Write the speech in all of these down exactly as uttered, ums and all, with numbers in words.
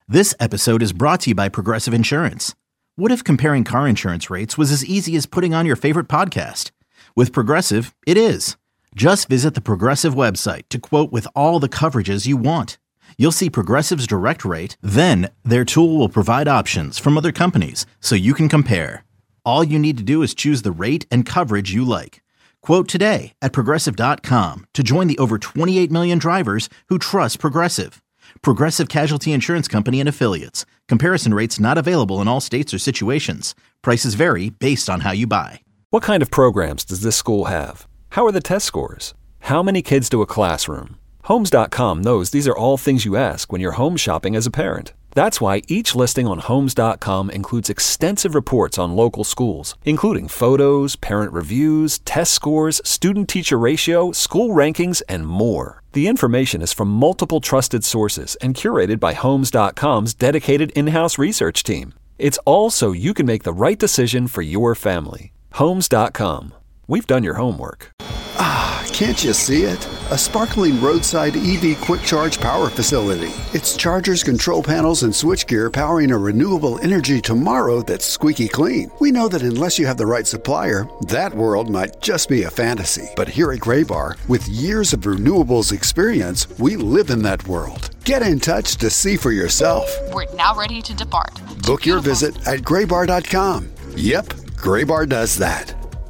This episode is brought to you by Progressive Insurance. What if comparing car insurance rates was as easy as putting on your favorite podcast? With Progressive, it is. Just visit the Progressive website to quote with all the coverages you want. You'll see Progressive's direct rate, then their tool will provide options from other companies so you can compare. All you need to do is choose the rate and coverage you like. Quote today at progressive dot com to join the over twenty-eight million drivers who trust Progressive. Progressive Casualty Insurance Company and Affiliates. Comparison rates not available in all states or situations. Prices vary based on how you buy. What kind of programs does this school have? How are the test scores? How many kids do a classroom? Homes dot com knows these are all things you ask when you're home shopping as a parent. That's why each listing on Homes dot com includes extensive reports on local schools, including photos, parent reviews, test scores, student-teacher ratio, school rankings, and more. The information is from multiple trusted sources and curated by Homes dot com's dedicated in-house research team. It's all so you can make the right decision for your family. Homes dot com. We've done your homework. Ah, can't you see it? A sparkling roadside E V quick charge power facility. It's chargers, control panels, and switchgear powering a renewable energy tomorrow that's squeaky clean. We know that unless you have the right supplier, that world might just be a fantasy. But here at Graybar, with years of renewables experience, we live in that world. Get in touch to see for yourself. We're now ready to depart. Book your visit at graybar dot com. Yep, Graybar does that.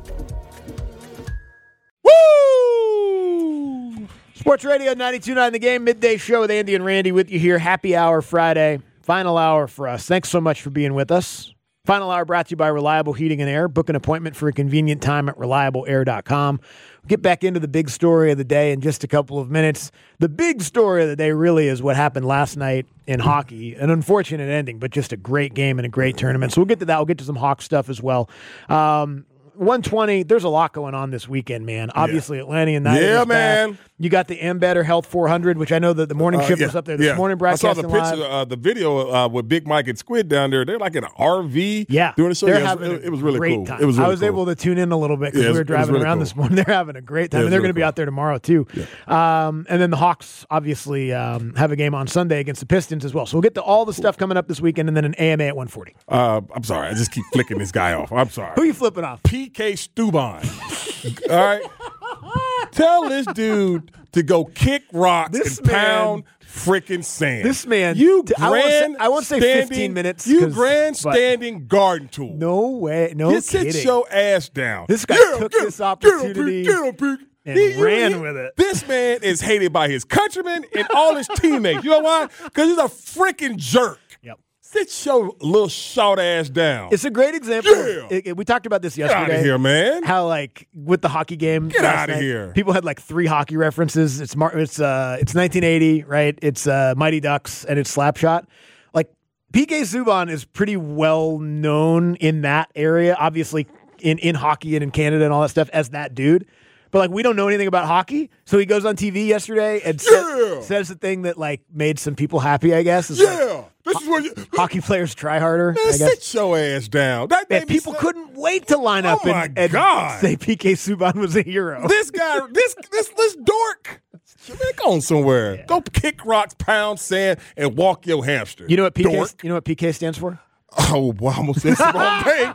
Woo! Sports Radio ninety-two point nine The Game, midday show with Andy and Randy with you here. Happy hour Friday, final hour for us. Thanks so much for being with us. Final hour brought to you by Reliable Heating and Air. Book an appointment for a convenient time at reliable air dot com. We'll get back into the big story of the day in just a couple of minutes. The big story of the day really is what happened last night in hockey. An unfortunate ending, but just a great game and a great tournament. So we'll get to that. We'll get to some Hawks stuff as well. Um, one twenty, there's a lot going on this weekend, man. Obviously, yeah. Atlantean Night. Yeah, man. Back. You got the Ambetter Health four hundred, which I know that the morning shift uh, yeah, was up there this yeah. morning broadcasting I saw the picture, uh, the video uh, with Big Mike and Squid down there. They're like in an R V yeah. doing the show. They're yeah, having it, it was really great cool. Time. It was really I was cool. able to tune in a little bit because yeah, we were driving really around cool. this morning. They're having a great time. Yeah, and they're really going to be cool. out there tomorrow, too. Yeah. Um, and then the Hawks, obviously, um, have a game on Sunday against the Pistons as well. So we'll get to all the stuff coming up this weekend and then an A M A at one forty. Uh, I'm sorry. I just keep flicking this guy off. I'm sorry. Who are you flipping off? P K Subban. All right. Tell this dude to go kick rocks this and man, pound freaking sand. This man, you I won't say, I won't say fifteen minutes. You grandstanding garden tool. No way. No Just kidding. sit your ass down. This guy yeah, took get this him, opportunity get him, get him, and he, ran he, with it. This man is hated by his countrymen and all his teammates. You know why? Because he's a freaking jerk. Yep. Sit your little short ass down. It's a great example. Yeah. It, it, we talked about this Get yesterday. out of here, man. How, like, with the hockey game. Get out of night, here. People had, like, three hockey references. It's Mar- it's uh, it's nineteen eighty, right? It's uh, Mighty Ducks, and it's Slapshot. Like, P K Subban is pretty well known in that area, obviously, in, in hockey and in Canada and all that stuff, as that dude. But, like, we don't know anything about hockey. So he goes on T V yesterday and yeah. says, says the thing that, like, made some people happy, I guess. Is yeah. Like, this is what you, hockey players try harder. Man, I guess. sit your ass down. That Man, made me people so, couldn't wait to line up oh and, my and God. say P K Subban was a hero. This guy, this this this dork. Man, go on somewhere. Yeah. Go kick rocks, pound sand, and walk your hamster. You know what P K? Dork. You know what P K stands for? Oh boy, I almost said the wrong thing.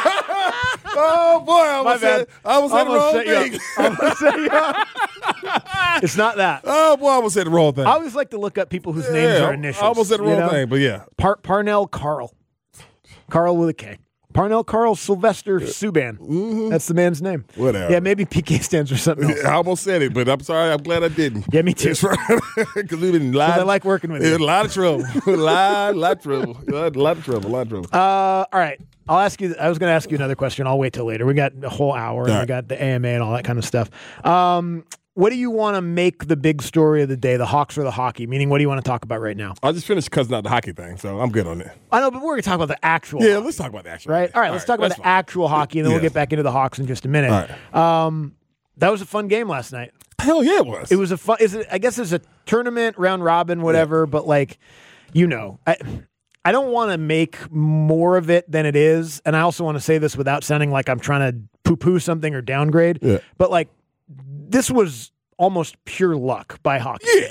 Oh boy, I almost said, I almost said the wrong thing. Almost set you up. It's not that. Oh boy, I almost said the wrong thing. I always like to look up people whose yeah, names are initials. I almost said the wrong you know? thing, but yeah. Par- Parnell Carl. Carl with a K. Parnell Carl Sylvester Subban. Mm-hmm. That's the man's name. Whatever. Yeah, maybe P K stands for something else. I almost said it, but I'm sorry. I'm glad I didn't. Yeah, me too. Because we've been live. I like working with you. A lot of trouble. a lot, lot of trouble. A lot, lot of trouble. A lot of trouble. Uh, all right. I'll ask you. I was going to ask you another question. I'll wait till later. We got a whole hour, and right. we got the A M A and all that kind of stuff. Um, what do you want to make the big story of the day, the Hawks or the hockey? Meaning, what do you want to talk about right now? I just finished cussing out the hockey thing, so I'm good on that. I know, but we're going to talk about the actual Yeah, hockey, let's talk about the actual right? hockey. All right, let's all talk about the fine. actual hockey, and then yeah. we'll get back into the Hawks in just a minute. All right. Um, that was a fun game last night. Hell yeah, it was. It was a fun. Is it? I guess it's a tournament, round robin, whatever. Yeah. But like, you know, I I don't want to make more of it than it is, and I also want to say this without sounding like I'm trying to poo-poo something or downgrade. Yeah. But like, this was almost pure luck by hockey. Yes. Like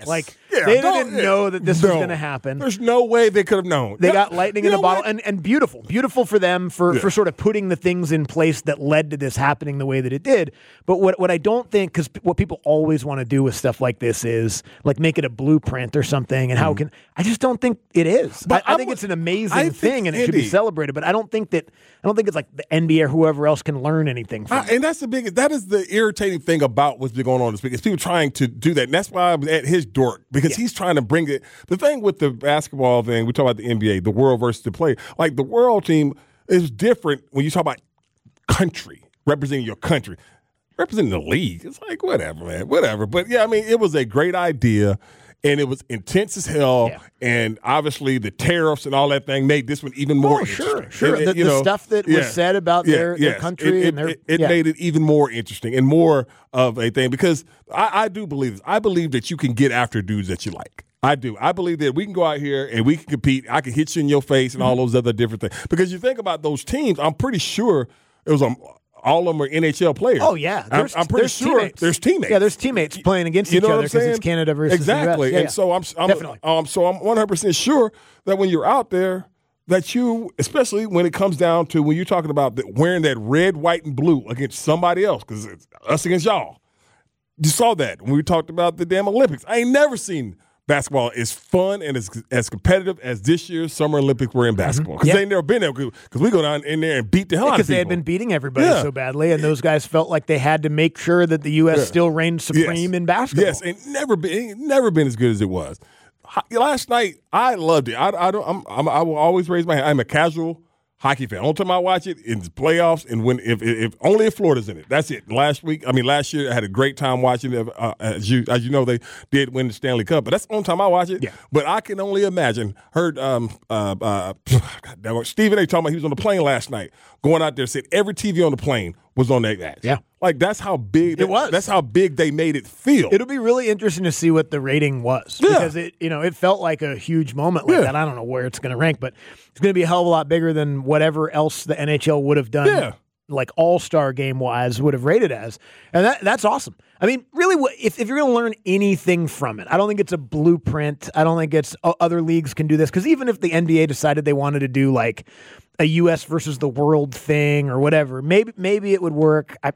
Yeah, they don't- didn't know that this no. was going to happen. There's no way they could have known. They Yeah, got lightning you in a know bottle, what? and, and beautiful, beautiful for them for, Yeah. for sort of putting the things in place that led to this happening the way that it did. But what what I don't think, because what people always want to do with stuff like this is like make it a blueprint or something, and how can I just don't think it is. But I, I I'm think with- it's an amazing I think, thing, and it should be Andy- celebrated. But I don't think that I don't think it's like the N B A or whoever else can learn anything from I, it. and that's the biggest. That is the irritating thing about what's been going on this week. Is people trying to do that. And that's why I was at his dork because he's trying to bring it. The thing with the basketball thing, we talk about the N B A, the world versus the play. Like the world team is different when you talk about country representing your country, representing the league. It's like whatever, man, whatever. But yeah, I mean, it was a great idea. And it was intense as hell, Yeah. and obviously the tariffs and all that thing made this one even more Oh, sure, interesting. sure. And, The- you the know, stuff that was yeah, said about yeah, their- their yes. country it, and their- it, it yeah. made it even more interesting and more of a thing because I, I do believe this. I believe that you can get after dudes that you like. I do. I believe that we can go out here and we can compete. I can hit you in your face and all those other different things. Because you think about those teams, I'm pretty sure it was um, all of them are N H L players. Oh yeah, I'm, there's, I'm pretty there's sure teammates. there's teammates. Yeah, there's teammates playing against You each know what other I'm because saying? it's Canada versus exactly. the U S. Yeah, and yeah. so I'm, I'm Definitely. um, so I'm one hundred percent sure that when you're out there, that you, especially when it comes down to when you're talking about the, wearing that red, white, and blue against somebody else, because it's us against y'all. You saw that when we talked about the damn Olympics. I ain't never seen basketball as fun and as as competitive as this year's Summer Olympics were in basketball. Because Yeah. they ain't never been there. Because we go down in there and beat the hell out of people. Because they had been beating everybody Yeah. so badly, and those guys felt like they had to make sure that the U S Yeah. still reigned supreme Yes. in basketball. Yes, and never been, ain't never been as good as it was. Ho- Last night, I loved it. I, I don't. I'm, I'm, I will always raise my hand. I'm a casual hockey fan. Only time I watch it in the playoffs, and when if, if, if only if Florida's in it. That's it. Last week, I mean, last year, I had a great time watching it. Uh, as you as you know, they did win the Stanley Cup, but that's the only time I watch it. Yeah. But I can only imagine. Heard um uh, uh God damn it, Stephen A. talking about he was on the plane last night, going out there, said every T V on the plane was on that match. Yeah. Like that's how big It was. That's how big they made it feel. It'll be really interesting to see what the rating was Yeah. because it, you know, it felt like a huge moment like Yeah. that. I don't know where it's going to rank, but it's going to be a hell of a lot bigger than whatever else the N H L would have done. Yeah. Like all-star game wise would have rated as. And that that's awesome. I mean, really, what- if, if you're going to learn anything from it, I don't think it's a blueprint. I don't think it's o- other leagues can do this. Because even if the N B A decided they wanted to do like a U S versus the world thing or whatever, maybe maybe it would work. I,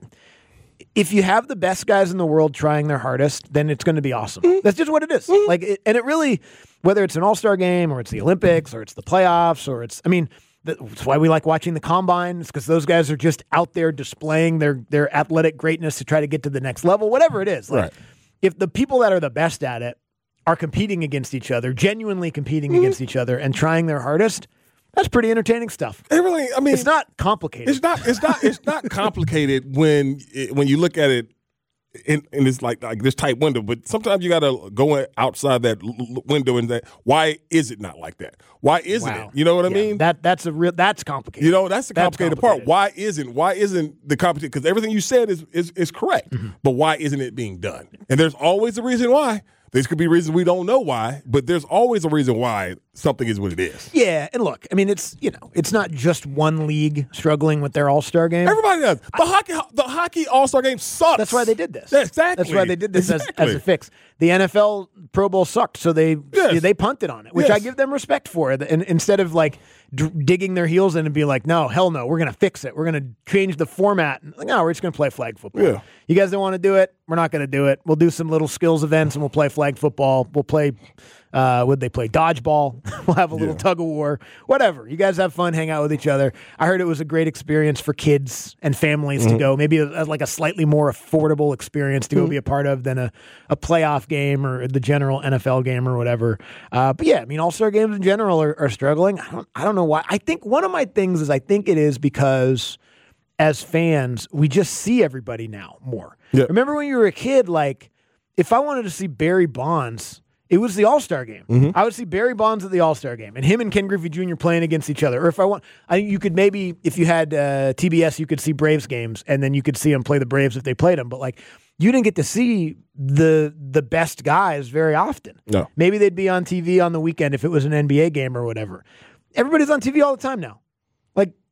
if you have the best guys in the world trying their hardest, then it's going to be awesome. That's just what it is. Like, it, and it really, whether it's an all-star game or it's the Olympics or it's the playoffs or it's, I mean, that's why we like watching the combines because those guys are just out there displaying their their athletic greatness to try to get to the next level, whatever it is. Like, Right. if the people that are the best at it are competing against each other, genuinely competing against each other and trying their hardest, that's pretty entertaining stuff. It really, I mean, It's not complicated. It's not. It's not. It's not complicated when it, when you look at it in, in this like like this tight window. But sometimes you got to go outside that l- l- window and that. Why is it not like that? Why isn't Wow. it? You know what I Yeah, mean? That that's a real that's complicated. You know, that's the That's complicated, complicated. part. Why isn't why isn't the competition? Because everything you said is is, is correct, Mm-hmm. but why isn't it being done? And there's always a reason why. There could be reasons we don't know why, but there's always a reason why something is what it is. Yeah, and look, I mean, it's you know, it's not just one league struggling with their All Star game. Everybody does. The hockey the hockey All Star game sucks. That's why they did this. Yeah, exactly. That's why they did this exactly. as, as a fix. The N F L Pro Bowl sucked, so they Yes. they punted on it, which I Yes. give them respect for. And instead of like d- digging their heels in and be like, no, hell no, we're going to fix it. We're going to change the format. And like, no, we're just going to play flag football. Yeah. You guys don't want to do it? We're not going to do it. We'll do some little skills events and we'll play flag football. We'll play, uh, would they play dodgeball? We'll have a little Yeah. tug of war, whatever. You guys have fun, hang out with each other. I heard it was a great experience for kids and families Mm-hmm. to go. Maybe a, like a slightly more affordable experience to go be a part of than a, a playoff game or the general N F L game or whatever. Uh, but yeah, I mean, all-star games in general are, are struggling. I don't, I don't know why. I think one of my things is I think it is because as fans, we just see everybody now more. Yeah. Remember when you were a kid, like if I wanted to see Barry Bonds, it was the All-Star game. Mm-hmm. I would see Barry Bonds at the All-Star game and him and Ken Griffey Junior playing against each other. Or if I want, I you could maybe, if you had uh, T B S, you could see Braves games and then you could see them play the Braves if they played them. But like, you didn't get to see the the best guys very often. No. Maybe they'd be on T V on the weekend if it was an N B A game or whatever. Everybody's on T V all the time now. Like,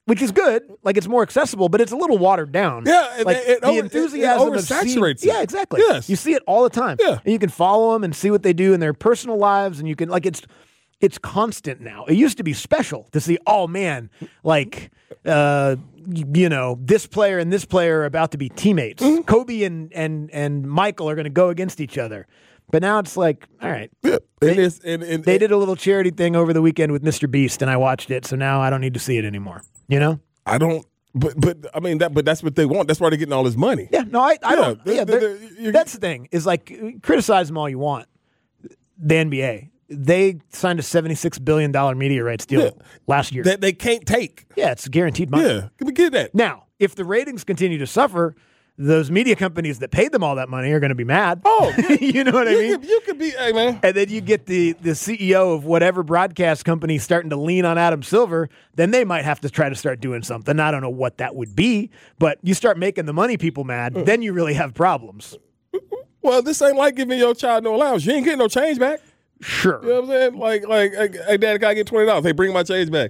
which is good. Like, it's more accessible, but it's a little watered down. Yeah, like it, it, the it, enthusiasm it of seeing, oversaturates it. Yeah, exactly. Yes. You see it all the time. Yeah. And you can follow them and see what they do in their personal lives, and you can, like, it's it's constant now. It used to be special to see, oh, man, like, uh, you know, this player and this player are about to be teammates. Mm-hmm. Kobe and, and, and Michael are going to go against each other. But now it's like, all right. Yeah. They, it is, and, and, they did a little charity thing over the weekend with Mister Beast, and I watched it, so now I don't need to see it anymore. You know? I don't, but, but I mean, that, but that's what they want. That's why they're getting all this money. Yeah, no, I, I yeah, don't. the, yeah, the, the, you, that's the thing, is like, criticize them all you want. The N B A. They signed a seventy-six billion dollars media rights deal yeah. last year. That they can't take. Yeah, it's guaranteed money. Yeah, can we get that? Now, if the ratings continue to suffer, those media companies that paid them all that money are going to be mad. Oh, you know what you I mean? Could, you could be, hey, man. And then you get the, the C E O of whatever broadcast company starting to lean on Adam Silver, then they might have to try to start doing something. I don't know what that would be, but you start making the money people mad, mm. then you really have problems. Well, this ain't like giving your child no allowance. You ain't getting no change back. Sure. You know what I'm saying? Like, like, hey, Dad, can I get twenty dollars? Hey, bring my change back.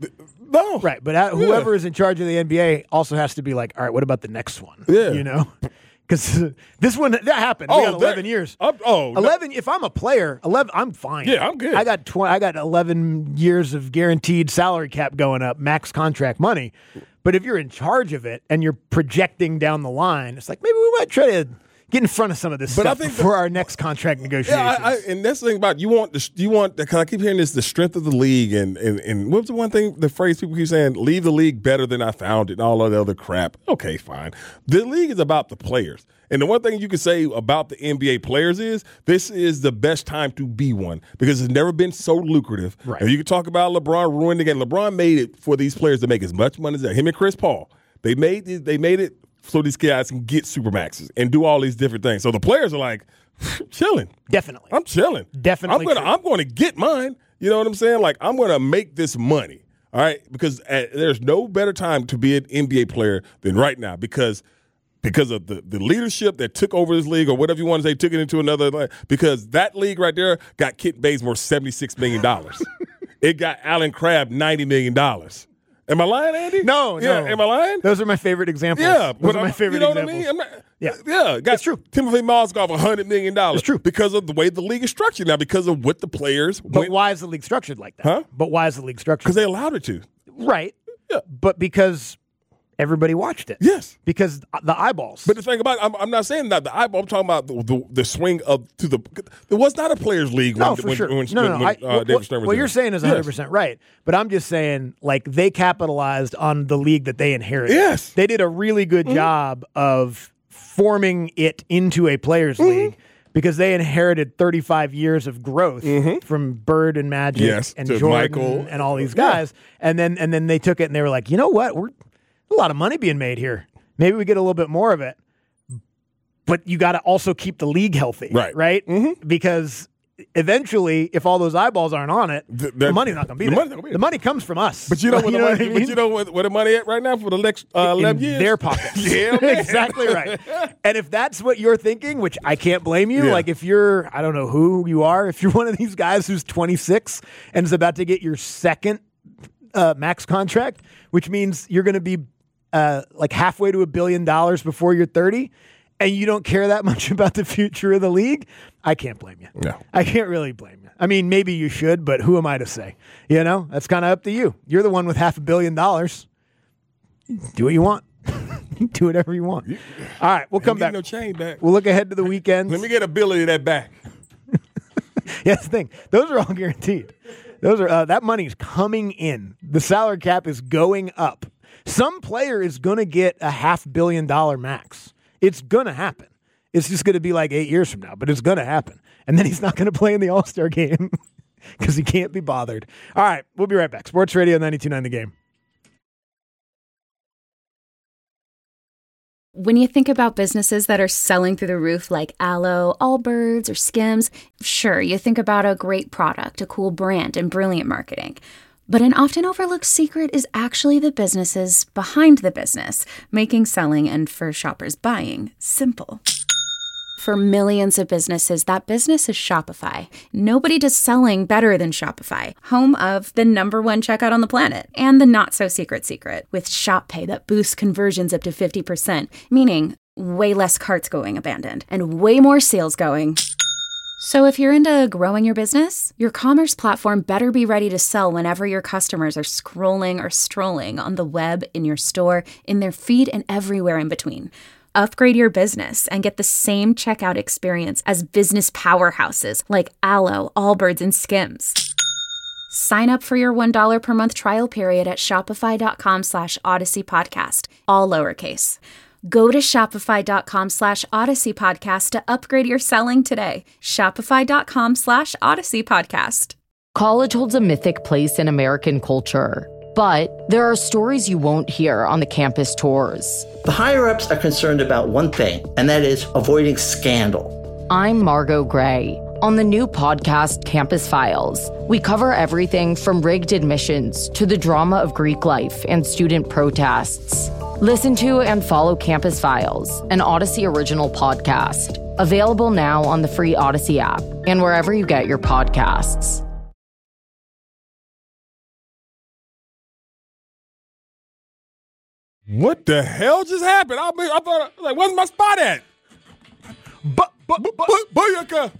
No. Right, but uh, whoever yeah. is in charge of the N B A also has to be like, all right, what about the next one? Yeah. You know? Because uh, this one, that happened. Oh, we got eleven years. I'm, oh, eleven, no. If I'm a player, eleven, I'm fine. Yeah, I'm good. I got twenty, I got eleven years of guaranteed salary cap going up, max contract money. But if you're in charge of it and you're projecting down the line, it's like, maybe we might try to get in front of some of this but stuff I think before the, our next contract negotiations. Yeah, I, I, and that's the thing about you want the you want because I keep hearing this the strength of the league and and and what's the one thing the phrase people keep saying, leave the league better than I found it and all of the other crap. Okay, fine. The league is about the players, and the one thing you can say about the N B A players is this is the best time to be one because it's never been so lucrative. Right. And you can talk about LeBron ruined again. LeBron made it for these players to make as much money as that. Him and Chris Paul, they made it, they made it. So these guys can get supermaxes and do all these different things. So the players are like, chilling. Definitely. I'm chilling. Definitely. I'm gonna true. I'm gonna get mine. You know what I'm saying? Like I'm gonna make this money. All right, because uh, there's no better time to be an N B A player than right now because because of the, the leadership that took over this league or whatever you want to say, took it into another. Because that league right there got Kent Bazemore seventy-six million dollars. It got Alan Crabb ninety million dollars. Am I lying, Andy? No, yeah, no. Am I lying? Those are my favorite examples. Yeah. Those are my favorite you know examples. What I mean? I'm not, yeah. Yeah. Got it's true. Timothy Mozgov one hundred million dollars. It's true. Because of the way the league is structured now, because of what the players But went, why is the league structured like that? Huh? But why is the league structured? Because they allowed it to. Right. Yeah. But because everybody watched it. Yes. Because the eyeballs. But the thing about it, I'm, I'm not saying that the eyeball. I'm talking about the, the, the swing of to the. There was not a players' league. No, when, for when, sure. When, no, no, when, no. when, I, uh, what, David Stern was what there. you're saying is one hundred percent yes. right. But I'm just saying, like, they capitalized on the league that they inherited. Yes. They did a really good mm-hmm. job of forming it into a players' mm-hmm. league. Because they inherited thirty-five years of growth mm-hmm. from Bird and Magic yes, and to Jordan Michael. and all these guys, yeah. and then and then they took it and they were like, you know what, we're a lot of money being made here. Maybe we get a little bit more of it, but you got to also keep the league healthy, right? Right? Mm-hmm. Because eventually, if all those eyeballs aren't on it, the, the money's not going to be the there. Money's not gonna be the money comes from us. But you know, you what, know the money, what I mean? But you know where, where the money at right now for the next uh, eleven in years? Their pockets. Yeah, man. Exactly right. And if that's what you're thinking, which I can't blame you, yeah. like if you're, I don't know who you are, if you're one of these guys who's twenty-six and is about to get your second uh, max contract, which means you're going to be uh, like halfway to a billion dollars before you're thirty, and you don't care that much about the future of the league, I can't blame you. No. I can't really blame you. I mean, maybe you should, but who am I to say? You know, that's kind of up to you. You're the one with half a billion dollars. Do what you want. Do whatever you want. All right, we'll come back. No chain back. We'll look ahead to the weekends. Let me get a billion of that back. Yeah, that's the thing. Those are all guaranteed. Those are uh, that money's coming in. The salary cap is going up. Some player is going to get a half billion dollar max. It's going to happen. It's just going to be like eight years from now, but it's going to happen. And then he's not going to play in the All-Star game because he can't be bothered. All right, we'll be right back. Sports Radio ninety-two point nine The Game. When you think about businesses that are selling through the roof like Aloe, Allbirds, or Skims, sure, you think about a great product, a cool brand, and brilliant marketing. But an often overlooked secret is actually the businesses behind the business, making selling and for shoppers buying simple. For millions of businesses, that business is Shopify. Nobody does selling better than Shopify, home of the number one checkout on the planet and the not-so-secret secret with Shop Pay that boosts conversions up to fifty percent, meaning way less carts going abandoned and way more sales going. So if you're into growing your business, your commerce platform better be ready to sell whenever your customers are scrolling or strolling on the web, in your store, in their feed, and everywhere in between. Upgrade your business and get the same checkout experience as business powerhouses like Alo, Allbirds, and Skims. Sign up for your one dollar per month trial period at shopify.com slash Odyssey Podcast, all lowercase. Go to shopify.com slash Odyssey Podcast to upgrade your selling today. Shopify.com slash Odyssey Podcast. College holds a mythic place in American culture. But there are stories you won't hear on the campus tours. The higher-ups are concerned about one thing, and that is avoiding scandal. I'm Margot Gray. On the new podcast, Campus Files, we cover everything from rigged admissions to the drama of Greek life and student protests. Listen to and follow Campus Files, an Odyssey original podcast. Available now on the free Odyssey app and wherever you get your podcasts. What the hell just happened? I, mean, I thought, like, where's my spot at? But, but, but, Booyaka!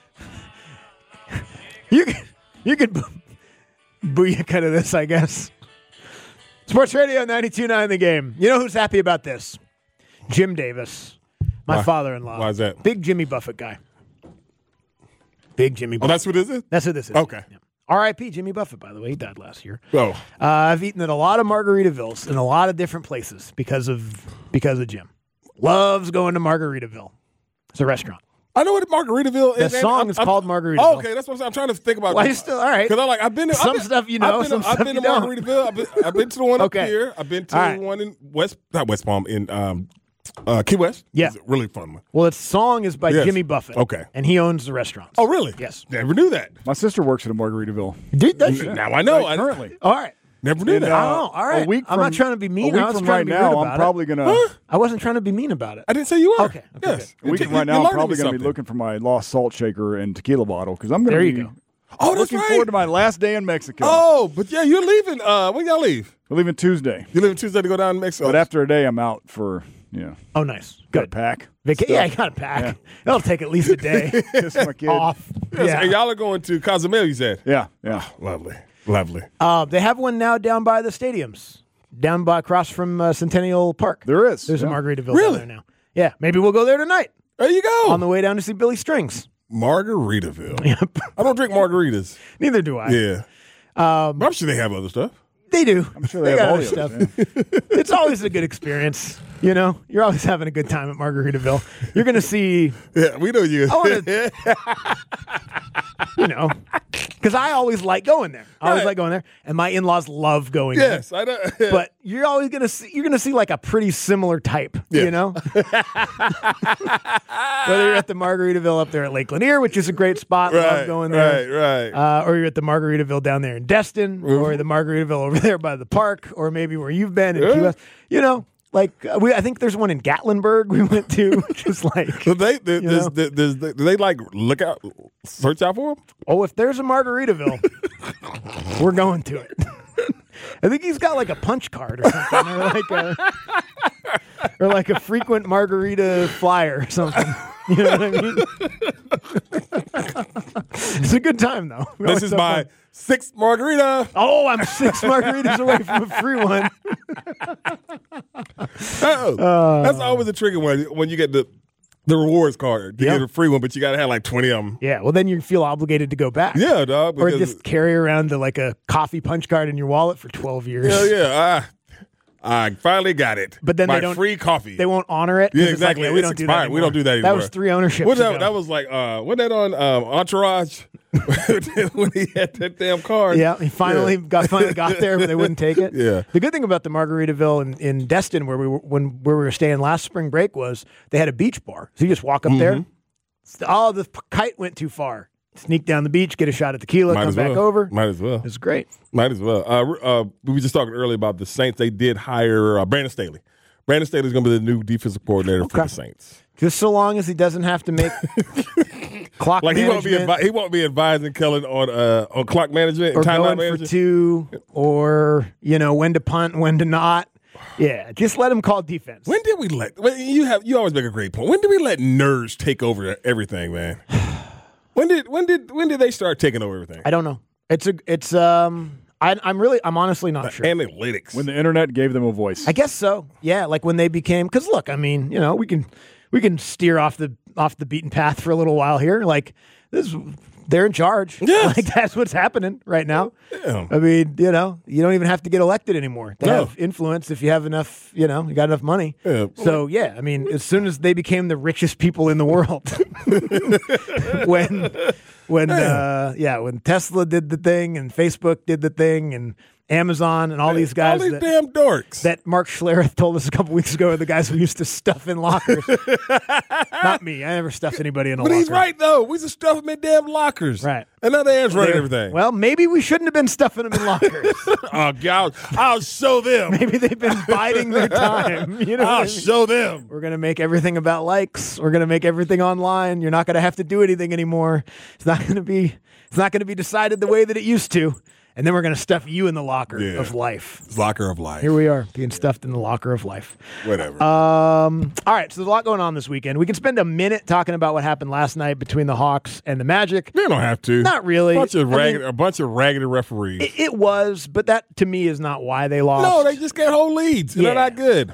You could, you could bo- booyaka to this, I guess. Sports Radio ninety-two point nine The Game. You know who's happy about this? Jim Davis, my Why? father-in-law. Why is that? Big Jimmy Buffett guy. Big Jimmy Oh, Buffett. that's what this is? That's what this is. Okay. Yeah. R I P Jimmy Buffett, by the way. He died last year. Oh. Uh, I've eaten at a lot of Margaritavilles in a lot of different places because of because of Jim. Loves going to Margaritaville. It's a restaurant. I know what Margaritaville The is. and song I'm- is I'm- called Margaritaville. Oh, okay, that's what I'm saying. I'm trying to think about. Why you still all right? Because I'm like, I've been to Some I've been, stuff you know, I've been, some to, I've stuff been you to don't. Margaritaville. I've been, I've been to the one Okay. up here. I've been to All the right. one in West, not West Palm, in um, uh, Key West. Yeah. It's a really fun one. Well, its song is by Yes. Jimmy Buffett. Okay. And he owns the restaurants. Oh, really? Yes. Never knew that. My sister works at a Margaritaville. Dude, does she? Now I know. Right, I currently. All right. never knew And, that. uh, Oh, all right. A week I'm not from- trying to be mean. A week I was from trying right to be now, rude I'm about probably it. gonna. Huh? I wasn't trying to be mean about it. I didn't say you were. Okay, okay, Yes. A week You- from right you now, I'm learning probably me going to be something. looking for my lost salt shaker and tequila bottle because I'm going There to you be go. Oh, that's looking right. forward to my last day in Mexico. Oh, but yeah, you're leaving. Uh, when y'all leave? We're leaving Tuesday, You leaving Tuesday to go down to Mexico. but after a day, I'm out for you know. Oh, nice. Got to Good. pack. Vaca- yeah, I got to pack. Yeah. It'll take at least a day Kiss my kid. off. Yes, Yeah. and y'all are going to Cozumel, you said. Yeah, yeah. Lovely, lovely. Uh, they have one now down by the stadiums, down by across from uh, Centennial Park. There is. There's yeah. a Margaritaville Really? down there now. Yeah, maybe we'll go there tonight There you go. on the way down to see Billy Strings. Margaritaville. Yep. I don't drink margaritas. Neither do I. Yeah. Um, but I'm sure they have other stuff. They do. I'm sure they, have got all other the stuff. others, yeah. It's always a good experience. You know, you're always having a good time at Margaritaville. You're going to see, Yeah, we know you. I wanna- you know, because I always like going there. I always Right. like going there, and my in-laws love going there. yes, I know. But you're always gonna see you're gonna see like a pretty similar type, Yeah. you know. Whether you're at the Margaritaville up there at Lake Lanier, which is a great spot, love right, going there, right, right. uh, or you're at the Margaritaville down there in Destin, or the Margaritaville over there by the park, or maybe where you've been in Key Yeah. West. You know, like uh, we I think there's one in Gatlinburg we went to, which is like, so they, they, you does- know. does- does- do they like look out, search out for them? oh, if there's a Margaritaville, we're going to it. I think he's got like a punch card or something, or like a or like a frequent margarita flyer or something. You know what I mean? It's a good time though. We This always is have my fun. sixth margarita. Oh, I'm six margaritas away from a free one. Oh, that's always a trigger when when you get the the rewards card. You Yeah. get a free one, but you got to have like twenty of them. Yeah, well then you feel obligated to go back. Yeah, dog. Or because- just carry around the, like a coffee punch card in your wallet for twelve years. Hell yeah. I, I finally got it. But then my they don't free coffee. They won't honor it. 'cause Yeah, it's like, exactly. yeah, we It's don't do that expired. anymore. We don't do that That anymore. was three ownerships What that, ago. that was like, uh, wasn't that on um, Entourage? When he had that damn card. Yeah, he finally Yeah. got finally got there, but they wouldn't take it. Yeah. The good thing about the Margaritaville in, in Destin, where we were when where we were staying last spring break, was they had a beach bar. So you just walk up there. Mm-hmm. Oh, the p- kite went too far. Sneak down the beach, get a shot of tequila, Might come as back well. over. Might as well. It's great. Might as well. Uh, uh, we were just talking earlier about the Saints. They did hire uh, Brandon Staley. Brandon Staley's going to be the new defensive coordinator Okay. for the Saints. Just so long as he doesn't have to make clock Like he won't be management advi- he won't be advising Kellen on uh, on clock management or and timeout going for management. two or, you know, when to punt, when to not. Yeah, just let him call defense. When did we let well, you have you always make a great point. When did we let nerds take over everything, man? When did when did when did they start taking over everything? I don't know. It's a it's um I, I'm really I'm honestly not sure. Analytics. When the internet gave them a voice. I guess so. Yeah, like when they became because look, I mean, you know, we can we can steer off the off the beaten path for a little while here. Like this, they're in charge. Yes. Like that's what's happening right now. Yeah. I mean, you know, you don't even have to get elected anymore to No. have influence if you have enough. You know, you got enough money. Yeah. So yeah, I mean, as soon as they became the richest people in the world, when when uh, yeah, when Tesla did the thing and Facebook did the thing and Amazon and all these guys All these that, damn dorks. that Mark Schlereth told us a couple weeks ago are the guys who used to stuff in lockers. Not me. I never stuffed anybody in a but locker. he's right though. We just stuff them in damn lockers. Right. And now they're running They're- everything. Well, maybe we shouldn't have been stuffing them in lockers. oh, God, I'll show them. Maybe they've been biding their time. You know, what I I'll mean? show them. We're going to make everything about likes. We're going to make everything online. You're not going to have to do anything anymore. It's not going to be it's not going to be decided the way that it used to. And then we're going to stuff you in the locker Yeah. of life. Locker of life. Here we are being stuffed in the locker of life. Whatever. Um, all right, so there's a lot going on this weekend. We can spend a minute talking about what happened last night between the Hawks and the Magic. they don't have to. Not really. A bunch of I ragged, mean- a bunch of raggedy referees. It, it was, but that to me is not why they lost. no, they just can't hold leads. Yeah. They're not good.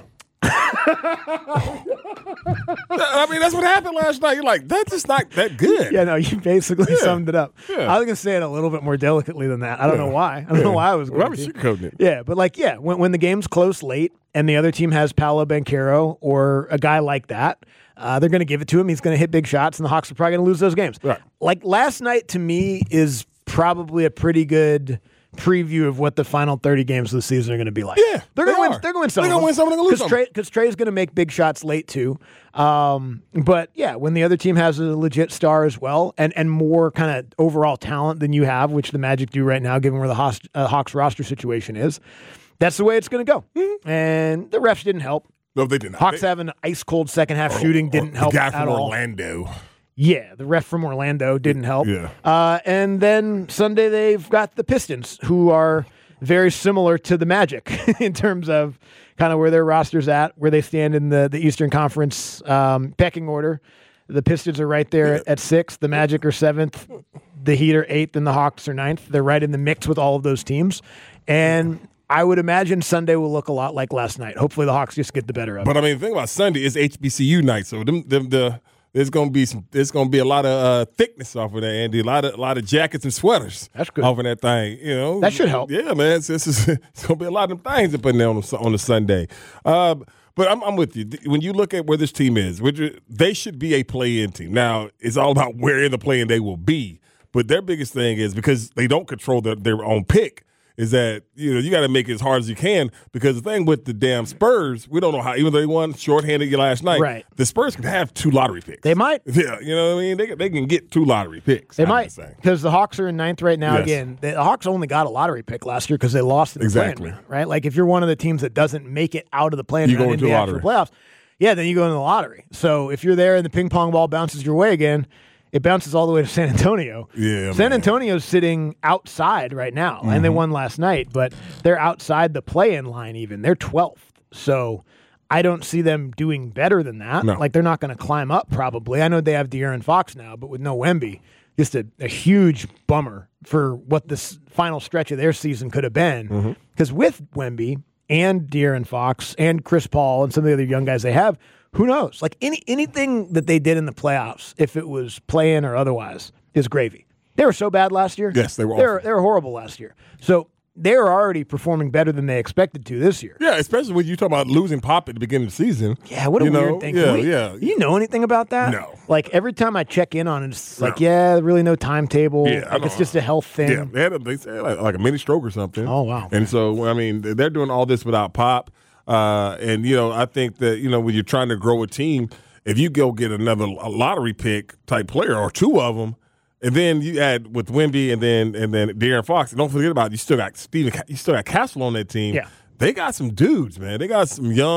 I mean, that's what happened last night. You're like, that's just not that good. Yeah, no, you basically Yeah. summed it up. Yeah. I was going to say it a little bit more delicately than that. I don't Yeah. know why. I don't know why I was going Well, I was to. sugarcoating it. Yeah, but like, yeah, when, when the game's close late and the other team has Paolo Banchero or a guy like that, uh, they're going to give it to him. He's going to hit big shots, and the Hawks are probably going to lose those games. Right. Like last night, to me, is probably a pretty good preview of what the final thirty games of the season are going to be like. Yeah, they're they going to win. are. They're going to win some. They're of gonna win some, they're gonna lose Because some. Trey, because Trey's going to make big shots late too. Um, but yeah, when the other team has a legit star as well, and and more kind of overall talent than you have, which the Magic do right now, given where the Hawks, uh, Hawks roster situation is, that's the way it's going to go. Mm-hmm. And the refs didn't help. No, they did not. Hawks They- having ice cold second half shooting didn't the help guy at from all. Orlando. Yeah, the ref from Orlando didn't help. Yeah. Uh, and then Sunday they've got the Pistons, who are very similar to the Magic in terms of kind of where their roster's at, where they stand in the, the Eastern Conference um, pecking order. The Pistons are right there at, at sixth. The Magic are seventh. The Heat are eighth, and the Hawks are ninth. They're right in the mix with all of those teams. And I would imagine Sunday will look a lot like last night. Hopefully the Hawks just get the better of it. But I mean, the thing about Sunday is H B C U night, so them, them the there's gonna be some there's gonna be a lot of uh, thickness off of that, Andy. A lot of a lot of jackets and sweaters. That's good. Off of that thing, you know. That should help. Yeah, man. It's, it's, it's gonna be a lot of them things to put there on a, on a Sunday. Uh, but I'm, I'm with you. When you look at where this team is, which they should be a play-in team. Now it's all about where in the play-in they will be. But their biggest thing is because they don't control their, their own pick. Is that, you know, you got to make it as hard as you can because the thing with the damn Spurs, we don't know how, even though they won shorthanded last night, Right. the Spurs can have two lottery picks. They might. Yeah, you know what I mean? They, they can get two lottery picks. They I'm might, just saying. because the Hawks are in ninth right now. Yes. Again, the Hawks only got a lottery pick last year because they lost in the Exactly. play-in, right? Like if you're one of the teams that doesn't make it out of the play-in You go round into the the actual lottery. playoffs, yeah, then you go into the lottery. So if you're there and the ping pong ball bounces your way again, it bounces all the way to San Antonio. Yeah, San man. Antonio's sitting outside right now, and they won last night, but they're outside the play-in line even. They're twelfth. So I don't see them doing better than that. No. Like they're not going to climb up probably. I know they have De'Aaron Fox now, but with no Wemby, just a, a huge bummer for what this final stretch of their season could have been. Because with Wemby and De'Aaron Fox and Chris Paul and some of the other young guys they have, who knows? Like any anything that they did in the playoffs, if it was play-in or otherwise, is gravy. They were so bad last year. Yes, they were They were, awful. they were horrible last year. So they were already performing better than they expected to this year. Yeah, especially when you talk about losing Pop at the beginning of the season. Yeah, what a you weird know? thing. Yeah, Do we- yeah. Do you know anything about that? No. Like every time I check in on it, it's like, No. yeah, really no timetable. Yeah, I like it's know. just a health thing. Yeah, they had a, they said like, like a mini stroke or something. Oh, wow. And so I mean, they're doing all this without Pop, uh, and you know, I think that you know when you're trying to grow a team, if you go get another a lottery pick type player or two of them, and then you add with Wemby and then and then De'Aaron Fox, and don't forget about it, you still got Steven, you still got Castle on that team. Yeah. They got some dudes, man. They got some young,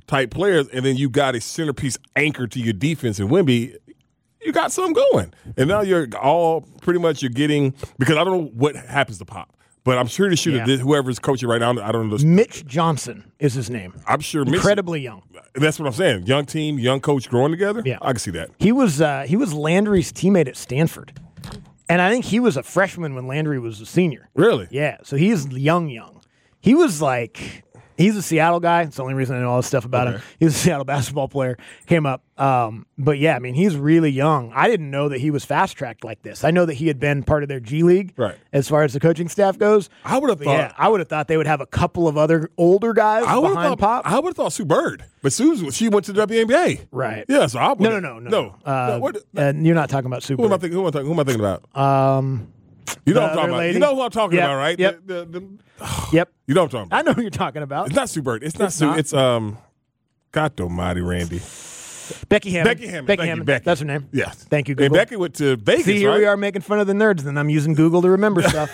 type players, and then you got a centerpiece anchor to your defense in Wemby, you got something going. And now you're all pretty much you're getting – because I don't know what happens to Pop. But I'm sure the shooter, Yeah. whoever's coaching right now, I don't know. Mitch Johnson is his name. I'm sure Mitch, incredibly young. That's what I'm saying. Young team, young coach growing together. Yeah. I can see that. He was uh, he was Landry's teammate at Stanford. And I think he was a freshman when Landry was a senior. Really? Yeah, so he's young, young. He was like, he's a Seattle guy. It's the only reason I know all this stuff about Okay. him. He was a Seattle basketball player, came up. Um, but yeah, I mean, he's really young. I didn't know that he was fast-tracked like this. I know that he had been part of their G League Right. as far as the coaching staff goes. I would have But thought. yeah, I would have thought they would have a couple of other older guys I would behind have thought. Pop. I would have thought Sue Bird, but Sue she went to the W N B A. Right. Yeah. So I No, would've- no, no, no. no. Uh, No, what- uh, you're not talking about Super. who am I thinking? Who am I thinking? Who am I thinking about? Um, You know the what I'm talking other about. lady? You know who I'm talking Yep, about, right? yep. The- the- the- yep. you know what I'm talking about. I know who you're talking about. It's not Sue Bird. It's not It's Sue. not. It's um, God Almighty, Randy. Becky Hammond. Becky Hammond. Becky Thank you, Hammond. Becky. That's her name. Yes. Thank you, And Google. Becky went to Vegas. See, here right? we are making fun of the nerds, and I'm using Google to remember stuff.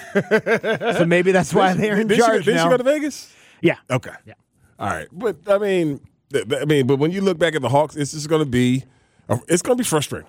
So maybe that's why they're in did charge she, did now. she go to Vegas? Yeah. Okay. Yeah. All right. But I mean, th- th- I mean, but when you look back at the Hawks, it's just going to be, it's going to be frustrating.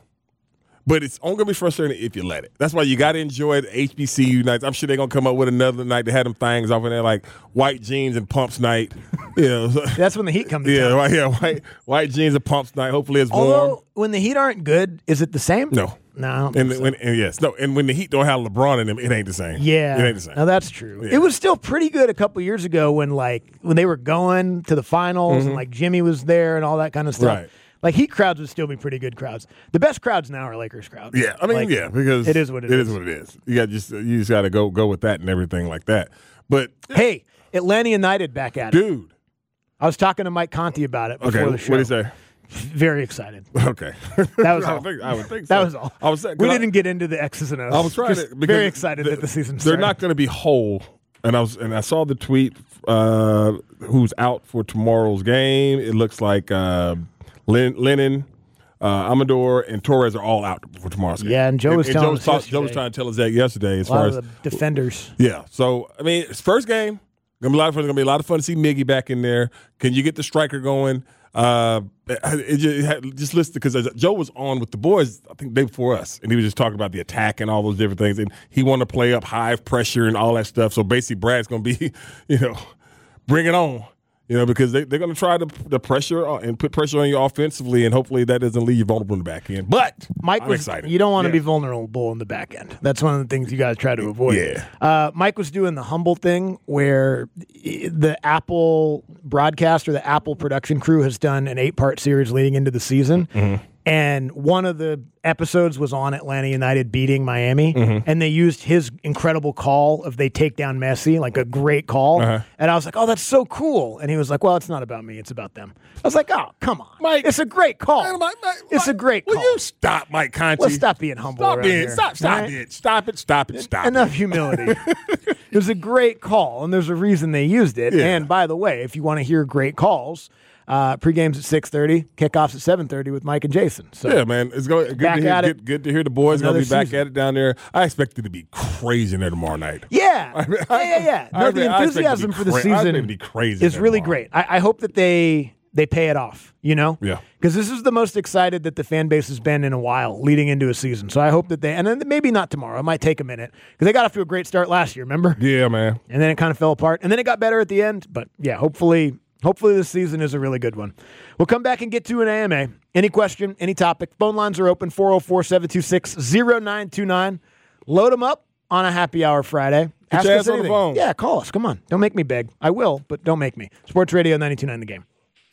But it's only going to be frustrating if you let it. That's why you got to enjoy the H B C U nights. I'm sure they're going to come up with another night to have them things off in there like white jeans and pumps night. You know, That's when the Heat come to yeah, town. right, yeah, white white jeans and pumps night. Hopefully it's warm. Although, when the Heat aren't good, is it the same? No. No. I don't And, think so. when, and yes, no, and when the Heat don't have LeBron in them, it ain't the same. Yeah, it ain't the same. No, that's true. Yeah. It was still pretty good a couple years ago when like when they were going to the finals and like Jimmy was there and all that kind of stuff. Right. Like Heat crowds would still be pretty good crowds. The best crowds now are Lakers crowds. Yeah, I mean, Like, yeah, because it is what it it is. is what it is. You got just you just got to go go with that and everything like that. But Hey, Atlanta United back at it. dude, I was talking to Mike Conti about it before okay, the show. what did he say? Very excited. Okay, That was I all. would think, I would think so. That was all. I was saying, we 'cause I- didn't get into the X's and O's. I was trying Just to because very excited the- that the season's They're started. not going to be whole, and I was and I saw the tweet. Uh, who's out for tomorrow's game? It looks like uh, Len, Lennon. Uh, Amador and Torres are all out for tomorrow's game. Yeah, and Joe was and, telling Joe us talk- Joe was yesterday. trying to tell us that yesterday. As a lot far of as the defenders. yeah, so I mean, it's first game. Gonna be a lot of fun. It's gonna be a lot of fun to see Miggy back in there. Can you get the striker going? Uh, it just, it had, just listen because Joe was on with the boys. I think day before us, and he was just talking about the attack and all those different things. And he wanted to play up high pressure and all that stuff. So basically, Brad's gonna be, you know, bring it on. You know, because they, they're going to try to the pressure and put pressure on you offensively, and hopefully that doesn't leave you vulnerable in the back end. But Mike I'm was, excited. You don't want to Yeah. be vulnerable in the back end. That's one of the things you guys try to avoid. Yeah. Uh, Mike was doing the humble thing where the Apple broadcast or the Apple production crew has done an eight-part series leading into the season. Mm-hmm. And one of the episodes was on Atlanta United beating Miami, Mm-hmm. and they used his incredible call of they take down Messi, like a great call. Uh-huh. And I was like, oh, that's so cool. And he was like, well, it's not about me, it's about them. I was like, oh, come on. Mike- it's a great call. Man, Mike- Mike- it's a Mike, great will call. you stop, Mike Conti? Let's stop being humble Stop around being, here. stop, stop All right? it, stop it, stop it, stop Enough it. humility. It was a great call, and there's a reason they used it. Yeah. And by the way, if you want to hear great calls, uh, pregame's at six thirty, kickoffs at seven thurty with Mike and Jason. So Yeah, man, it's going good Back to hear. at it. Good, good to hear the boys going Another to be back season. at it down there. I expect it to be crazy in there tomorrow night. Yeah, I mean, yeah, yeah, yeah. I No, mean, the I expect it to be enthusiasm for the cra- I expect season it to be crazy is there really tomorrow. great. I, I hope that they they pay it off. You know, Yeah. because this is the most excited that the fan base has been in a while leading into a season. So I hope that they, and then maybe not tomorrow. It might take a minute because they got off to a great start last year. Remember? Yeah, man. And then it kind of fell apart. And then it got better at the end. But yeah, hopefully, hopefully this season is a really good one. We'll come back and get to an A M A. Any question, any topic, phone lines are open, four oh four, seven two six, oh nine two nine. Load them up on a happy hour Friday. Get Ask your us ass on the anything. phone. Yeah, call us. Come on. Don't make me beg. I will, but don't make me. Sports Radio ninety-two point nine The Game.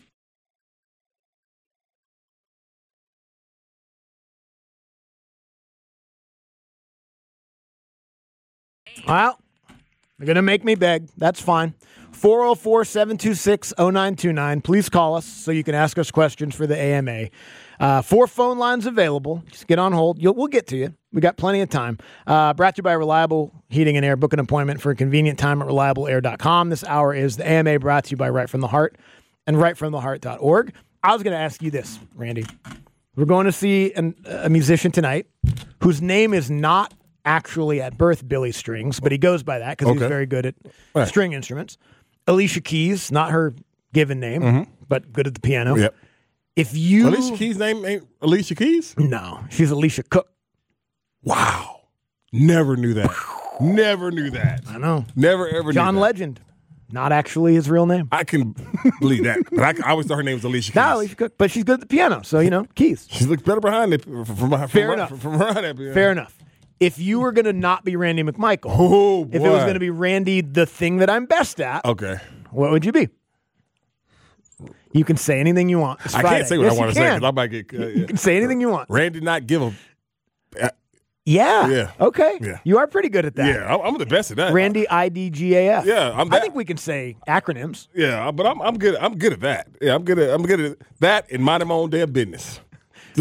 Well, they're going to make me beg. That's fine. four oh four, seven two six, oh nine two nine. Please call us so you can ask us questions for the A M A. Uh, four phone lines available. Just get on hold. You'll, we'll get to you. We got plenty of time. Uh, brought to you by Reliable Heating and Air. Book an appointment for a convenient time at reliable air dot com. This hour is the A M A brought to you by Right From the Heart and right from the heart dot org. I was going to ask you this, Randy. We're going to see an, a musician tonight whose name is not actually at birth Billy Strings, but he goes by that because he's Okay. very good at Right. string instruments. Alicia Keys, not her given name, Mhm. but good at the piano. Yep. If you Alicia Keys' name ain't Alicia Keys? No, she's Alicia Cook. Wow. Never knew that. Never knew that. I know. Never ever John knew that. Legend, not actually his real name. I can believe that. But I, I always thought her name was Alicia Keys. Not Alicia Cook, but she's good at the piano, so you know, Keys. She looks better behind it from, from, from, Fair from, enough. From, from behind that piano. Fair enough. If you were going to not be Randy McMichael, Oh, if it was boy. going to be Randy, the thing that I'm best at, Okay. what would you be? You can say anything you want. It's I Friday. can't say what Yes, I you want to say can. because I might get. Uh, You yeah. can say anything you want. Randy did not give a. Uh, Yeah. Yeah. Okay. Yeah. You are pretty good at that. yeah, I'm, I'm the best at that. Randy I D G A F. Yeah, I'm I that- think we can say acronyms. Yeah, but I'm I'm good. I'm good at that. Yeah, I'm good at I'm good at that and minding my own damn business. So-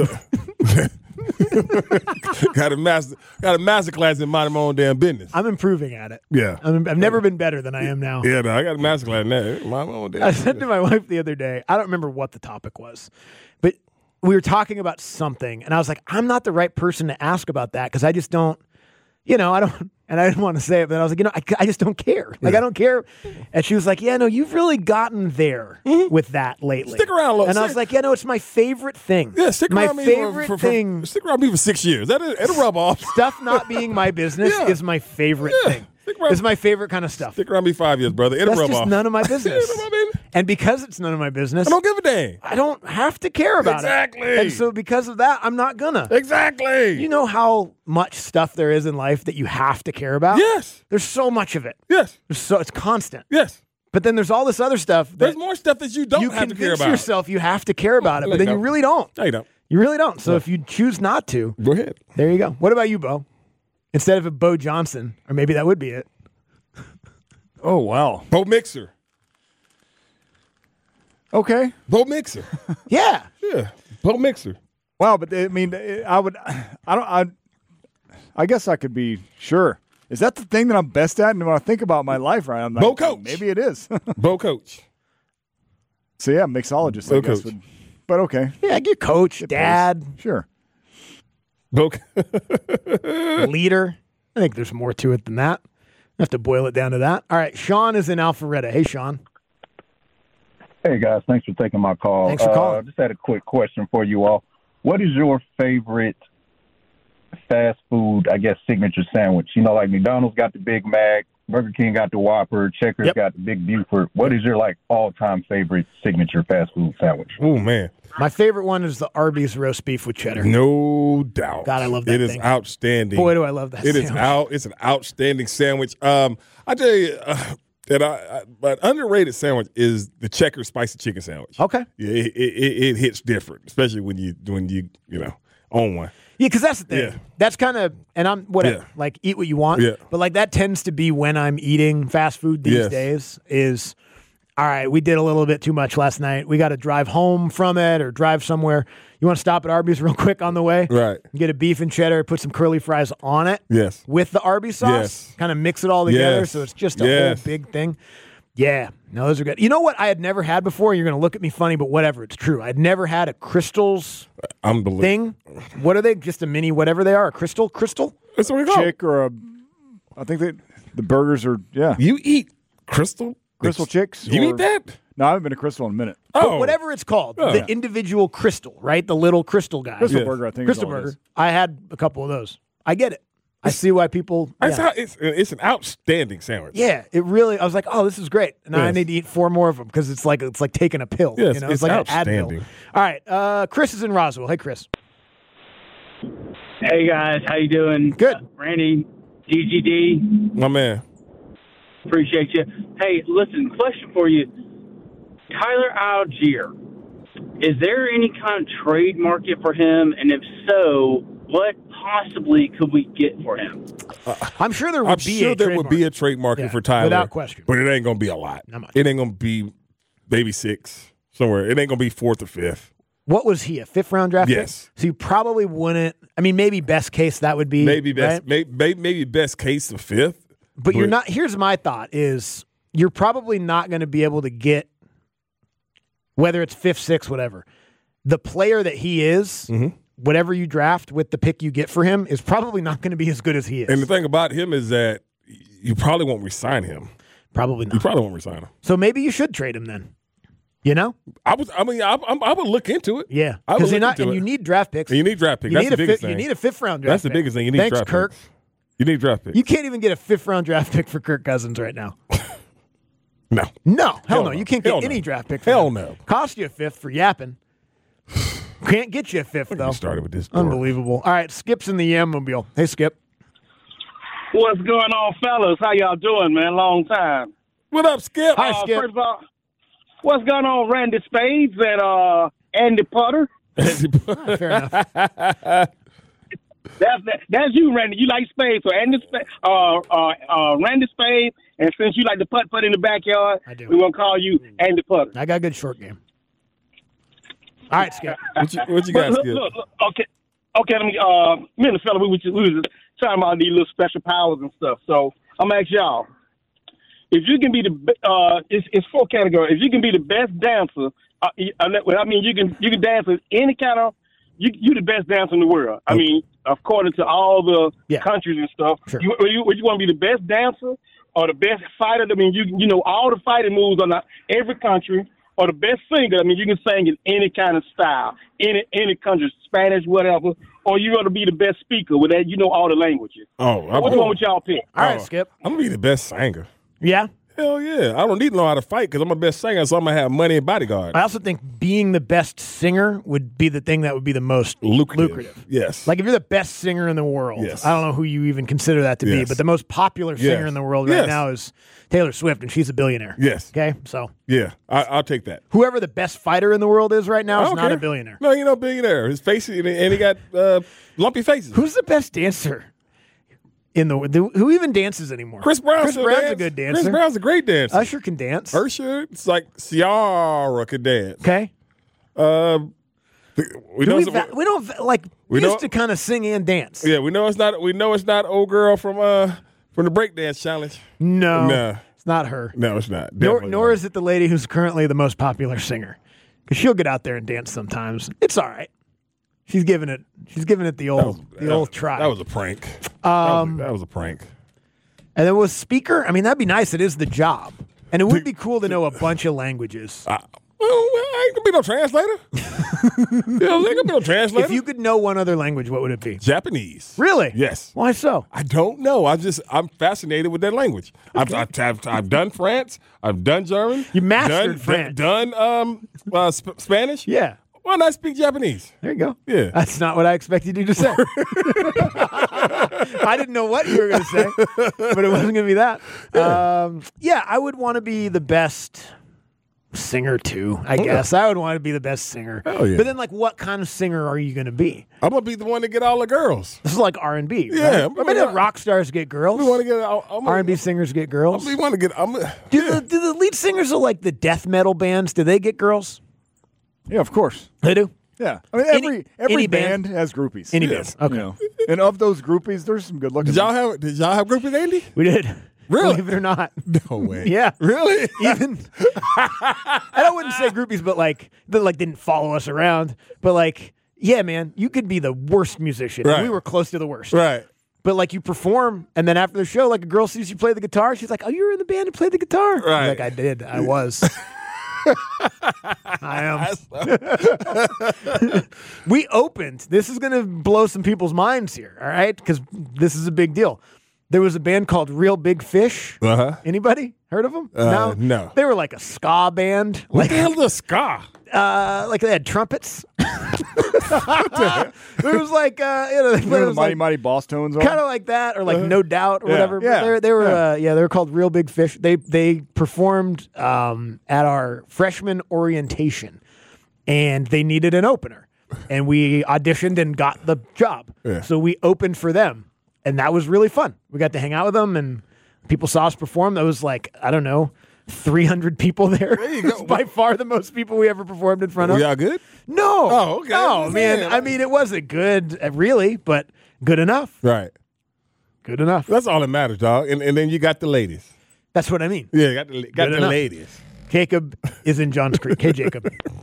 got a master got a master class in minding my own damn business. I'm improving at it. Yeah. I'm, I've never been better than I am now. Yeah, no, I got a master class in that. Mind my own damn I business. said to my wife the other day, I don't remember what the topic was, but we were talking about something, and I was like, I'm not the right person to ask about that because I just don't, you know, I don't, and I didn't want to say it, but I was like, you know, I, I just don't care. Like, I don't care. And she was like, yeah, no, you've really gotten there with that lately. Stick around a little. And I was Stick- like, yeah, no, it's my favorite thing. Yeah, stick my around me favorite for, for, for, thing. Stick around me for six years. That it'll rub off. Stuff not being my business Yeah. is my favorite Yeah. thing. Stick around- It's my favorite kind of stuff. Stick around me five years, brother. It'll That's rub just off. none of my business. You know what I mean? And because it's none of my business, I don't give a damn. I don't have to care about Exactly. it. And so because of that, I'm not gonna. Exactly. You know how much stuff there is in life that you have to care about? Yes. There's so much of it. Yes. There's so it's constant. Yes. But then there's all this other stuff that There's more stuff that you don't you have to care convince about. yourself you have to care about it, No, but you then you don't. really don't. No, you don't. You really don't. So if you choose not to, Go ahead. there you go. What about you, Bo? Instead of a Bo Johnson, or maybe that would be it. Oh, wow. Bo Mixer. Okay. Bo Mixer. Yeah. Yeah. Bo Mixer. Wow, but I mean, I would, I don't, I, I guess I could be sure. Is that the thing that I'm best at? And when I think about my life, right, I'm like, Bo Coach. maybe it is. Bo Coach. So yeah, mixologist, I Bo guess. Coach. Would, but okay, Yeah, your coach, dad, sure. Bo. leader. I think there's more to it than that. I have to boil it down to that. All right, Sean is in Alpharetta. Hey, Sean. Hey, guys. Thanks for taking my call. Thanks for calling. Uh, just had a quick question for you all. What is your favorite fast food, I guess, signature sandwich? You know, like McDonald's got the Big Mac, Burger King got the Whopper, Checkers Yep. got the Big Buford. What is your, like, all-time favorite signature fast food sandwich? Oh, man. My favorite one is the Arby's roast beef with cheddar. No doubt. God, I love that It is thing. outstanding. Boy, do I love that It is sandwich. out. It's an outstanding sandwich. Um, I tell you, uh, that I, I but underrated sandwich is the Checkers spicy chicken sandwich. Okay. Yeah, it, it, it, it hits different, especially when you when you you know own one. Yeah, because that's the thing. Yeah. That's kind of, and I'm whatever. Yeah. Like eat what you want. Yeah. But like that tends to be when I'm eating fast food these Yes. days. Is all right. We did a little bit too much last night. We got to drive home from it or drive somewhere. You want to stop at Arby's real quick on the way? Right. Get a beef and cheddar. Put some curly fries on it. Yes. With the Arby's sauce. Yes. Kind of mix it all together, Yes. so it's just a Yes. whole big thing. Yeah, no, those are good. You know what I had never had before? You're going to look at me funny, but whatever. It's true. I'd never had a Crystals Unbelievable. thing. What are they? Just a mini whatever they are? A crystal? Crystal? That's what we call. Chick or a, I think that the burgers are yeah. You eat Crystal Crystal Chicks. You or- eat that? No, I haven't been to Crystal in a minute. Oh, But whatever it's called, Yeah. the individual crystal, right? The little crystal guy. Crystal Yes. burger, I think. Crystal is all it burger. is. I had a couple of those. I get it. I see why people. That's Yeah. how it's it's an outstanding sandwich. Yeah, it really. I was like, oh, this is great. Now I Yes. need to eat four more of them because it's like it's like taking a pill. Yes, you know, it's like outstanding. an Advil. All right, uh, Chris is in Roswell. Hey, Chris. Hey guys, how you doing? Good. Uh, Randy, D G D, My man. appreciate you. Hey, listen, question for you. Tyler Algier, is there any kind of trade market for him? And if so, what possibly could we get for him? I'm sure there would I'm be sure a there trade would be market. a trade market Yeah, for Tyler. without question. But it ain't going to be a lot. Not much. It ain't going to be maybe six somewhere. It ain't going to be fourth or fifth. What was he? A fifth round draft pick? Yes. So you probably wouldn't. I mean, maybe best case that would be Maybe best, right? maybe, maybe, maybe best case of fifth. But you're not. Here's my thought: is you're probably not going to be able to get whether it's fifth, sixth, whatever. The player that he is, Mm-hmm. whatever you draft with the pick you get for him, is probably not going to be as good as he is. And the thing about him is that you probably won't resign him. Probably You not. probably won't resign him. So maybe you should trade him then. You know? I was. I mean, I, I, I would look into it. Yeah, I would because you're look not, into and it. you need draft picks. And you need draft picks. You That's need the a biggest fifth, thing. You need a fifth round draft. That's the pick. biggest thing. You need Thanks, draft Kirk. picks. You need draft picks. You can't even get a fifth round draft pick for Kirk Cousins right now. No, no, hell, Hell no. no. You can't get Hell any no. draft pick. For Hell him. no. Cost you a fifth for yapping. Can't get you a fifth though. You started with this. Dork. Unbelievable. All right, Skip's in the Yammobile. Hey, Skip. What's going on, fellas? How y'all doing, man? Long time. What up, Skip? Hi, Uh, Skip. First of all, what's going on, Randy Spades and uh, Andy Potter? Fair enough. That's that, that's you, Randy. You like spades, so Andy, Sp- uh, uh, uh, Randy Spades, and since you like to putt putt in the backyard, I do. we're gonna call you Andy Potter. I got a good short game. All right, Skip. What you, what you But got, look, Skip? look, look, okay, okay. Let me. Uh, me and the fella, we was, we was talking about these little special powers and stuff. So I'm gonna ask y'all, if you can be the, be- uh, it's, it's four categories. If you can be the best dancer, uh, I mean, you can you can dance with any kind of. You you the best dancer in the world. I mean, according to all the Yeah. countries and stuff. Sure. You, you, you want to be the best dancer or the best fighter? I mean, you you know all the fighting moves on every country. Or the best singer. I mean, you can sing in any kind of style, any any country, Spanish, whatever. Or you want to be the best speaker with that. You know all the languages. Oh, I'm, Which one would y'all pick? All right, oh, Skip. I'm gonna be the best singer. Yeah. Hell yeah! I don't need to know how to fight because I'm the best singer, so I'm gonna have money and bodyguards. I also think being the best singer would be the thing that would be the most Lucrative. lucrative. Yes. Like if you're the best singer in the world, Yes. I don't know who you even consider that to be, Yes. but the most popular singer Yes. in the world right Yes. now is Taylor Swift, and she's a billionaire. Yes. Okay, so Yeah. I, I'll take that. whoever the best fighter in the world is right now I is don't not care. a billionaire. No, you know, billionaire. His face, and he got uh, lumpy faces. Who's the best dancer in the, the who even dances anymore? Chris Brown? Chris still Brown's dance. a good dancer. Chris Brown's a great dancer. Usher can dance. Usher, it's like Ciara could dance. Okay. Uh, we Do know we, some- va- we don't va- like we used know- to kind of sing and dance. Yeah, we know it's not. We know it's not old girl from uh from the breakdance challenge. No, Nah. it's not her. No, it's not. Nor, Definitely nor not. is it the lady who's currently the most popular singer, because she'll get out there and dance sometimes. It's all right. She's giving it. She's giving it the old, was- the that old was- try. That was a prank. Um, that, was a, that was a prank. and then with speaker, I mean, that'd be nice. It is the job, and it would be cool to know a bunch of languages. I, well, I ain't gonna be no translator. Yeah, there ain't gonna be no translator. If you could know one other language, what would it be? Japanese. Really? Yes. Why so? I don't know. I just I'm fascinated with that language. I've, I've, I've I've done France. I've done German. You mastered done, French. Done um uh, Sp- Spanish. Yeah. Why not speak Japanese? There you go. Yeah. That's not what I expected you to say. I didn't know what you were going to say, but it wasn't going to be that. Yeah. Um, yeah, I would want to be the best singer too, I guess. I would want to be the best singer. Hell yeah. But then, like, what kind of singer are you going to be? I'm gonna be the one to get all the girls. This is like R and B. Yeah, right? I mean, I'm- rock stars get girls. We want to get I'm gonna- R and B singers get girls. We want to get. I'm. Do the do the lead singers of like the death metal bands? Do they get girls? Yeah, of course. They do. Yeah, I mean Any- every every any band, band? has groupies. Any Yes. band. Okay. You know. And of those groupies, there's some good looking. Did y'all have? Did y'all have groupies, Andy? We did. Really? Believe it or not. No way. Yeah. Really? Even I wouldn't say groupies, but like that like didn't follow us around. But like, yeah, man, you could be the worst musician. and Right. We were close to the worst. Right. But like you perform, and then after the show, like a girl sees you play the guitar, she's like, "Oh, you were in the band and played the guitar." I'm Right. Like I did. I was. I am. We opened. This is going to blow some people's minds here, all right? Because this is a big deal. There was a band called Real Big Fish. Uh huh. Anybody heard of them? Uh, no. They were like a ska band. What Like, the hell is a ska? uh, like they had trumpets. There was like, uh, you know, they You know played, the it was Mighty like, Mighty Boss Tones are? kind of like that, or like No Doubt, or Yeah. whatever. Yeah. But they, they were, Yeah. Uh, yeah, they were called Real Big Fish. They they performed um, at our freshman orientation, and they needed an opener, and we auditioned and got the job. Yeah. So we opened for them, and that was really fun. We got to hang out with them, and people saw us perform. That was like, I don't know, three hundred people there. There you go. It's by far the most people we ever performed in front Were of. y'all good? No. Oh, okay. No, I'm man. saying. I mean, it wasn't good, uh, really, but good enough. Right. Good enough. That's all that matters, dog. And, and then you got the ladies. That's what I mean. Yeah, got the got Good the enough. ladies. Jacob is in Johns Creek. Hey, Jacob.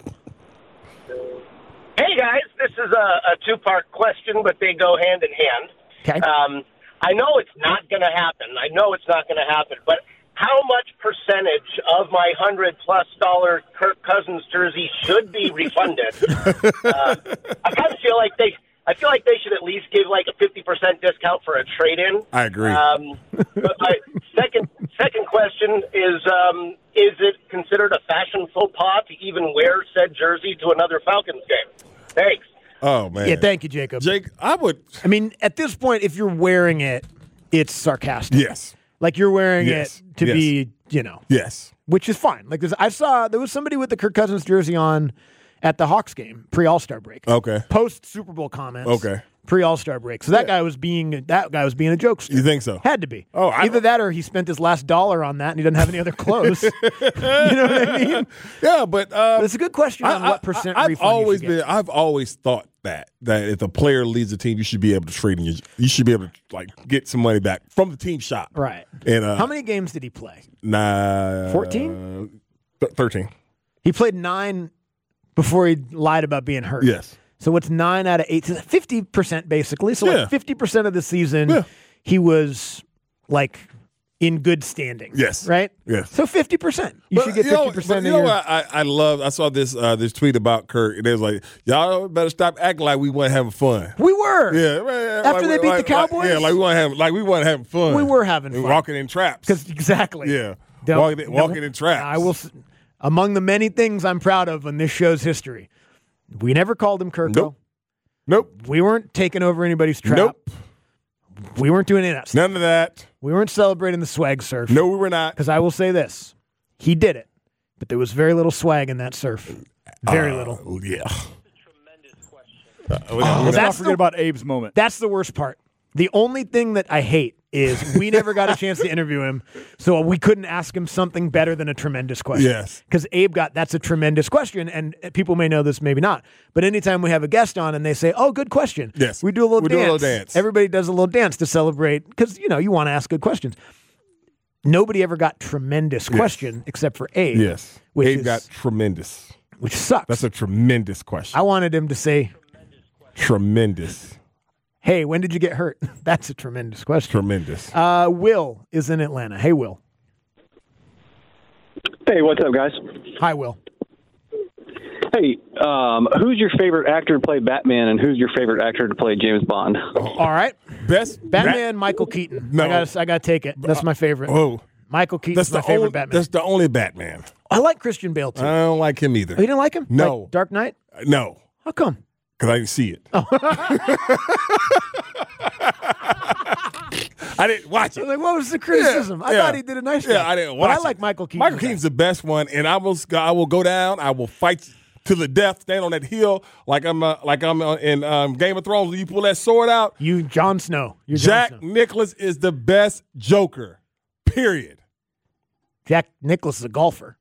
Hey, guys. This is a, a two-part question, but they go hand in hand. Okay. Um, I know it's not going to happen. I know it's not going to happen. But how much percentage of my hundred plus dollar Kirk Cousins jersey should be refunded? uh, I kind of feel like they, I feel like they should at least give like a fifty percent discount for a trade in. I agree. Um, but my second second question is: um, is it considered a fashion faux pas to even wear said jersey to another Falcons game? Thanks. Oh man. Yeah, thank you, Jacob. Jake, I would. I mean, at this point, if you're wearing it, it's sarcastic. Yes. Like you're wearing Yes. it to Yes. be, you know, Yes. which is fine. Like there's, I saw there was somebody with the Kirk Cousins jersey on at the Hawks game pre All Star break. Okay. Post Super Bowl comments. Okay. Pre All Star break. So that guy was being that guy was being a jokester. You think so? Had to be. Oh, I- either that or he spent his last dollar on that and he doesn't have any other clothes. You know what I mean? Yeah, but uh, But it's a good question on I- what I- percent I've refund always you should been. get. I've always thought that that if a player leaves a team, you should be able to trade in your. You should be able to like get some money back from the team shop. Right. And uh, How many games did he play? Nah, fourteen? Th- Thirteen. He played nine before he lied about being hurt. Yes. So what's nine out of eight? So fifty percent basically. So Yeah. like fifty percent of the season, Yeah. he was like in good standing. Yes. Right? Yes. So fifty percent. You But should get you know- fifty percent but of you your. know what I, I love? I saw this uh, this tweet about Kirk, and it was like, "Y'all better stop acting like we weren't having fun." We were. Yeah, right, After like- they beat like- the Cowboys? like- yeah, like we weren't having like we weren't having fun. We were having And fun. walking in traps. Because exactly. Yeah, Don't- walking, in- walking don't- in traps. I will. s- Among the many things I'm proud of in this show's history, we never called him Kirko. Nope. Nope. We weren't taking over anybody's trap. Nope. We weren't doing any of that stuff. None of that. We weren't celebrating the swag surf. No, we were not. Because I will say this. He did it. But there was very little swag in that surf. Very Uh, little. Yeah. Let's Oh, not that's forget the- about Abe's moment. That's the worst part. The only thing that I hate is we never got a chance to interview him, so we couldn't ask him something better than a tremendous question. Yes. Because Abe got, that's a tremendous question, and people may know this, maybe not. But anytime we have a guest on and they say, oh, good question, Yes. we do a little We do a dance. little dance. Everybody does a little dance to celebrate, because, you know, you want to ask good questions. Nobody ever got tremendous question except for Abe. Yes. Which Abe is- got tremendous. Which sucks. That's a tremendous question. I wanted him to say, Tremendous. hey, when did you get hurt? That's a tremendous question. Tremendous. Uh, Will is in Atlanta. Hey, Will. Hey, what's up, guys? Hi, Will. Hey, um, who's your favorite actor to play Batman, and who's your favorite actor to play James Bond? All right. Best Batman, Michael Keaton. No. I got I got to take it. That's my favorite. Oh. Michael Keaton's That's my the favorite only, Batman. That's the only Batman. I like Christian Bale, too. I don't like him either. Oh, you didn't like him? No. Like Dark Knight? No. How come? Because I didn't see it. Oh. I didn't watch it. Like, what was the criticism? I Yeah. thought he did a nice Yeah, job. I didn't But watch I like it. Michael Keaton. Michael Keaton's the best one, and I will I will go down. I will fight to the death, stand on that hill like I'm uh, like I'm uh, in um, Game of Thrones. When you pull that sword out, You, Jon Snow. You're Jon Jack Snow. Nicklaus is the best Joker. Period. Jack Nicklaus is a golfer.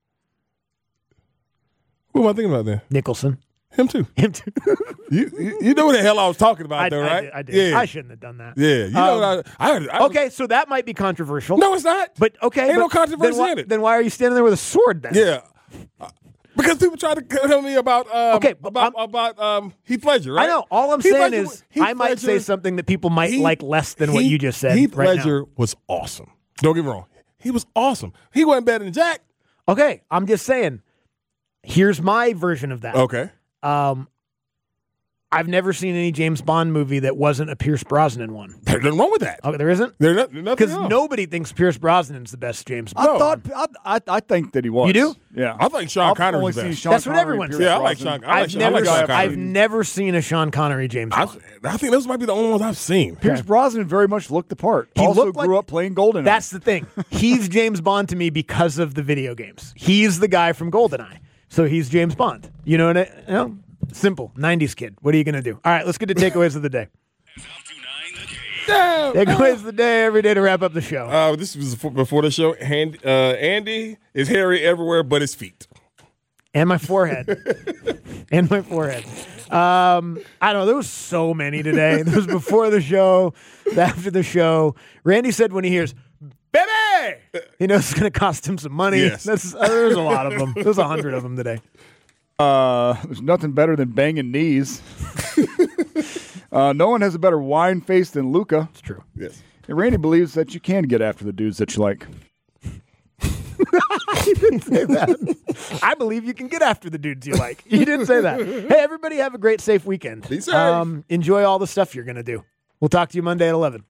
Who am I thinking about then? Nicholson. Him too. Him too. You, you you know what the hell I was talking about, I, though, I right? did, I did. Yeah. I shouldn't have done that. Yeah, you know Um, what I, I, I Okay, so that might be controversial. No, it's not. But okay. Ain't no but controversy then why, in it. Then why are you standing there with a sword then? Yeah. Uh, Because people try to tell me about um, Okay, but about about um, Heath Ledger, right? I know. All I'm Heath saying Ledger- is Heath I might say Ledger- something that people might Heath- like less than what Heath- you just said Heath right Ledger now. was awesome. Don't get me wrong. He was awesome. He wasn't better than Jack. Okay, I'm just saying. Here's my version of that. Okay. Um, I've never seen any James Bond movie that wasn't a Pierce Brosnan one. There's nothing wrong with that. Oh, there isn't? There's no, nothing Because wrong. nobody thinks Pierce Brosnan's the best James I Bond. thought I, I I think that he was. You do? Yeah. I think Sean I've Connery's only the seen best. Sean That's what Connery, everyone Pierce says. Yeah, I like Brosnan. Sean. I like I've Sean- never, I like Sean I've Connery. never seen a Sean Connery James I, Bond. I think those might be the only ones I've seen. Pierce Brosnan very much looked the part. He also looked grew like- up playing Goldeneye. That's the thing. He's James Bond to me because of the video games. He's the guy from GoldenEye. So he's James Bond. You know what I you know? Simple. nineties kid. What are you going to do? All right, let's get to takeaways of the day. Takeaways of the day every day to wrap up the show. Uh, this was before- before the show. Hand, uh, Andy is hairy everywhere but his feet. And my forehead. and my forehead. Um, I don't know. There was so many today. There was before the show, after the show. Randy said when he hears, baby, he knows it's going to cost him some money. Yes. That's, uh, there's a lot of them. There's a hundred of them today. Uh, there's nothing better than banging knees. uh, no one has a better wine face than Luca. It's true. Yes. And Randy believes that you can get after the dudes that you like. You didn't say that. I believe you can get after the dudes you like. You didn't say that. Hey, everybody have a great, safe weekend. Be safe. Um, enjoy all the stuff you're going to do. We'll talk to you Monday at eleven.